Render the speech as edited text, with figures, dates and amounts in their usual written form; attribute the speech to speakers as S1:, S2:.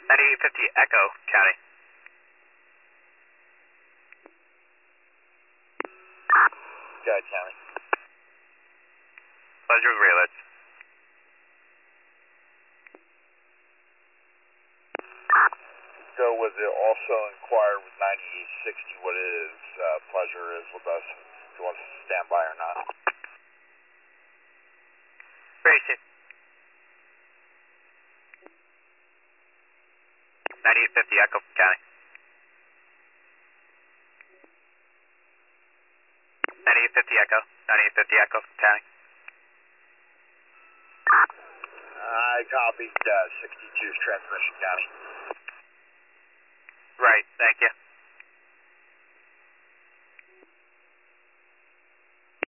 S1: 9850 Echo County.
S2: Go ahead, County.
S1: Pleasure with Raylets.
S2: So was it also inquired with 9860 what his pleasure is with us? If he wants to stand by or not?
S1: Grayson. 9850 Echo County. 9850 Echo. 9850 Echo County.
S2: I copied 62's transmission, County.
S1: Right, thank you.